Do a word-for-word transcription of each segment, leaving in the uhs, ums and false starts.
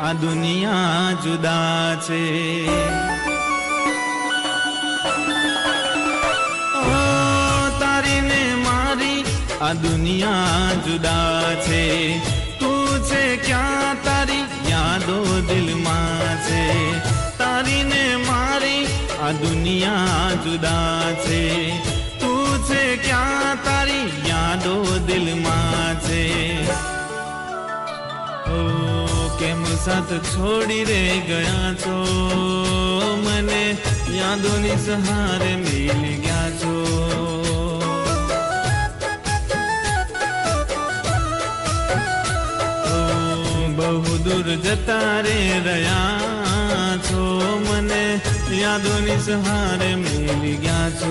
આ દુનિયા જુદા છે. તારી ને મારી આ દુનિયા જુદા છે. તું છે ક્યાં તારી યાદો દિલમાં છે. તારી ને મારી આ દુનિયા જુદા છે. તું છે ક્યાં તારી યાદો દિલમાં છે. ઓ કેમ સાથ છોડી રે ગયા છો મને, યાદોની સહારે મિલી ગયા છો. બહુ દૂર જતા રે રહ્યા છો મને, યાદોની સહારે મિલી ગયા છો.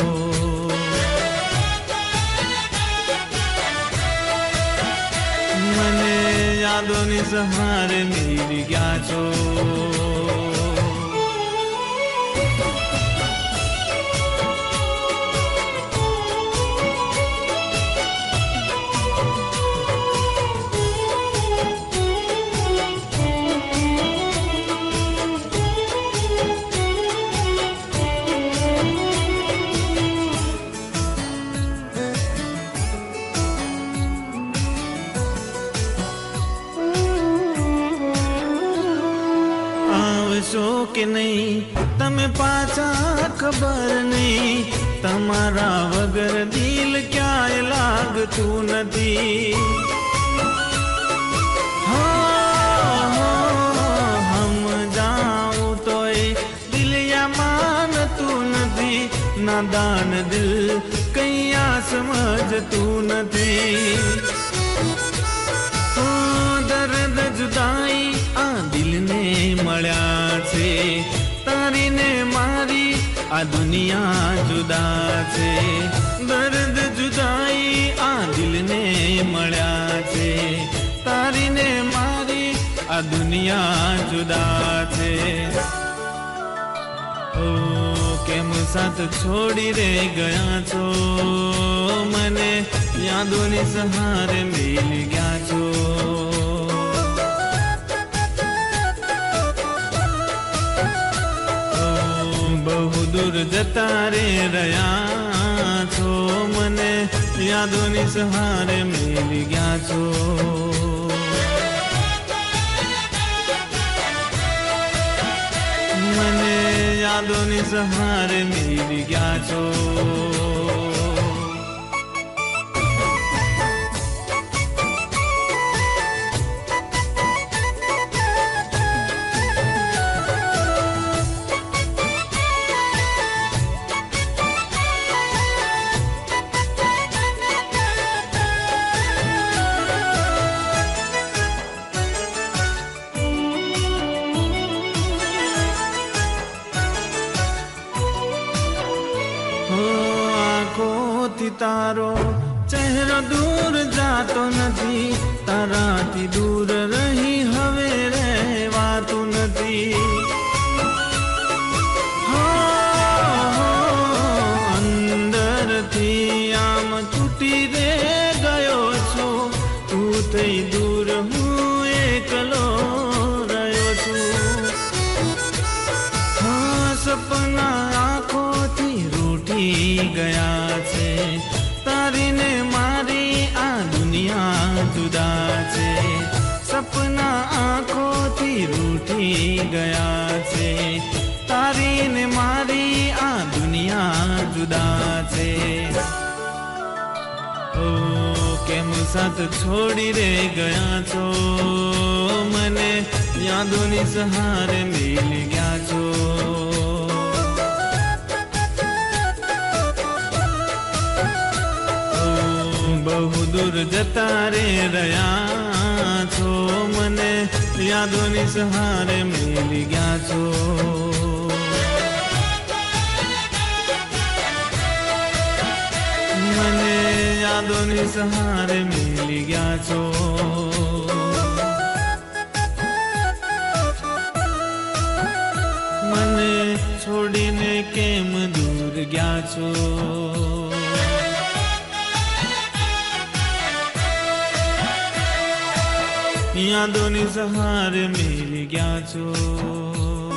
મને યાદોની સહારે મિલી ગયા છો. આવશો કે નહીં તમે પાછા ખબર નહીં, તમારા વગર દિલ ક્યાંય લાગતું નથી. હમ જાઉં તોય દિલ યા માનતું નથી, નાદાન દિલ કૈયા સમજતું નથી. દર્દ જુદાઈ આ દિલને મળ્યા છે. તારી ને મારી આ દુનિયા જુદા છે. દર્દ જુદાઈ આ દિલને મળ્યા છે. તારી ને મારી આ દુનિયા જુદા છે. ઓ કેમ સાથ છોડી રે ગયા છો મને, યાદોની સહારે મિલી ગયા છો. બહુ દૂર જતા રે રહ્યા છો મને, યાદોની સહારે મિલી ગયા છો. મને યાદોની સહારે મિલી ગયા છો. તારો ચહેરો દૂર જાતો નથી, તારાથી દૂર રહી હવે રહેવાતું નથી. અંદરથી આમ છૂટી રે ગયો છું, તું થઈ દૂર હું એકલો રહ્યો છું. હા સપના આંખોથી રૂઠી ગયા છે. તારી ને મારી આ દુનિયા જુદા છે. સપના આંખોથી રૂઠી ગયા છે. તારી ને મારી આ દુનિયા જુદા છે. ઓ કેમ સાથ છોડી રે ગયા છો મને, યાદોની સહારે મિલી ગયા છો. બહુ દૂર જતા રે રહ્યા છો મને, યાદોની સહારે મિલી ગયા છો. મને યાદોની સહારે મિલી ગયા છો. મને છોડીને કેમ દૂર ગયા છો. યાદોની સહારે મિલી ગયા છો.